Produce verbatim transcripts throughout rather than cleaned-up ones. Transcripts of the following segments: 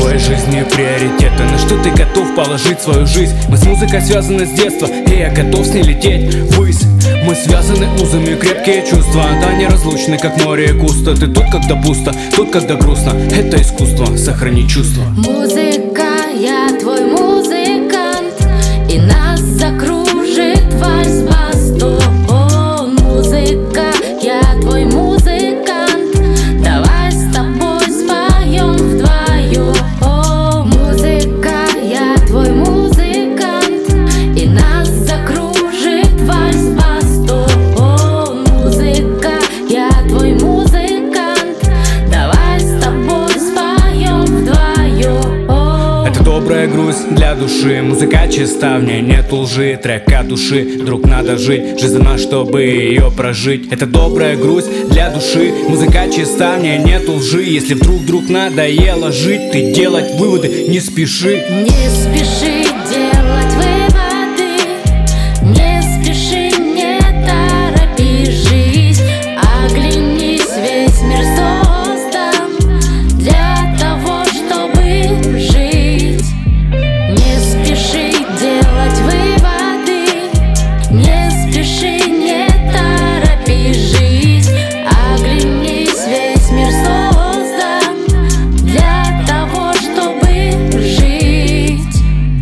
твоей жизни приоритеты? На что ты готов положить свою жизнь? Мы с музыкой связаны с детства, и я готов с ней лететь ввысь. Мы связаны узами, крепкие чувства, да неразлучны, как море и куста. Ты тут, когда пусто, тут, когда грустно. Это искусство, сохрани чувства. Музыка, я твой музыкант, и нас закружит вальс-бастон. Музыка, я твой музыкант, давай с тобой споем вдвоем. Музыка, я твой музыкант, и нас закружит вальс-бастон. Музыка, я твой музыкант, давай с тобой споем вдвоем. Это добрая грусть для души, музыка чиста, в ней нет лжи. Трек от души, вдруг надо жить, жизнь дана, чтобы ее прожить. Это добрая грусть для души, музыка чиста, в ней нет лжи. Если вдруг вдруг надоело жить, ты делать выводы не спеши. Не спеши делать выводы, не спеши, не торопи жизнь. Оглянись, весь мир создан для того, чтобы жить. Не спеши делать выводы, не спеши, не торопи жизнь. Оглянись, весь мир создан для того, чтобы жить.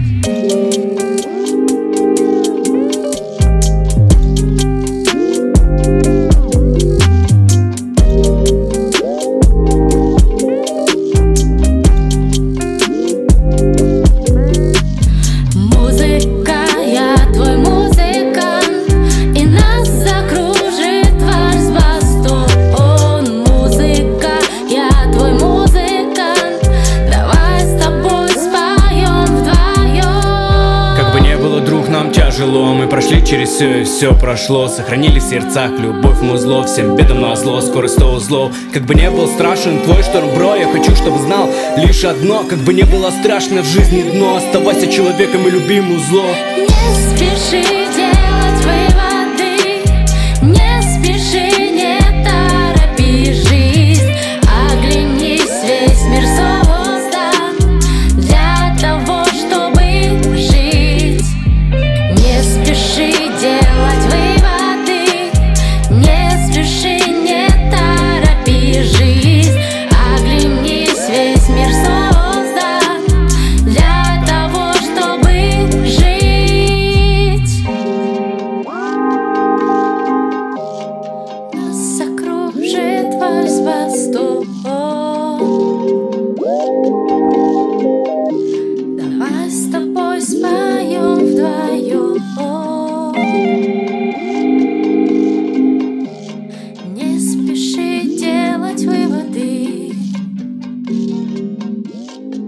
Музыка, я твой музыкант, и нас закружит вальс-бастон. Музыка, я твой музыкант, давай с тобой споем вдвоем. Как бы не было, друг, нам тяжело. Мы прошли через все и все прошло. Сохранили в сердцах любовь, музло. Всем бедам назло, скоро сто узлов. Как бы не был страшен твой шторм, бро, я хочу, чтобы знал лишь одно. Как бы не было страшно в жизни дно, оставайся человеком и люби музло. Не спеши делать выводы, не спеши, не торопи жизнь. Оглянись, весь мир создан для того, чтобы жить. Не спеши делать выводы, не спеши, не торопи жизнь. Оглянись, весь мир создан для того, чтобы жить. Нас закружит вальс-бастон. Давай с тобой споем вдвоем. Не спеши делать выводы.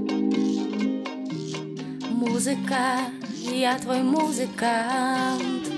Музыка, я твой музыкант.